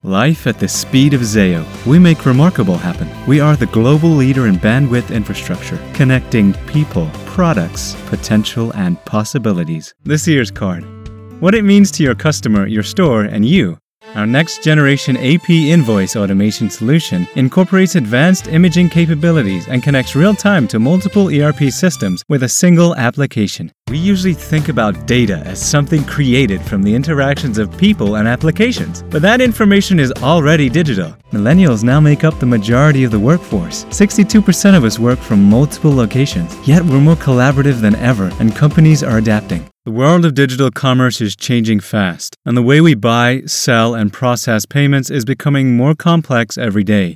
Life at the speed of Zayo. We make remarkable happen. We are the global leader in bandwidth infrastructure, connecting people, products, potential, and possibilities. This year's card. What it means to your customer, your store, and you. Our next-generation AP invoice automation solution incorporates advanced imaging capabilities and connects real-time to multiple ERP systems with a single application. We usually think about data as something created from the interactions of people and applications, but that information is already digital. Millennials now make up the majority of the workforce. 62% of us work from multiple locations, yet we're more collaborative than ever, and companies are adapting. The world of digital commerce is changing fast, and the way we buy, sell, and process payments is becoming more complex every day.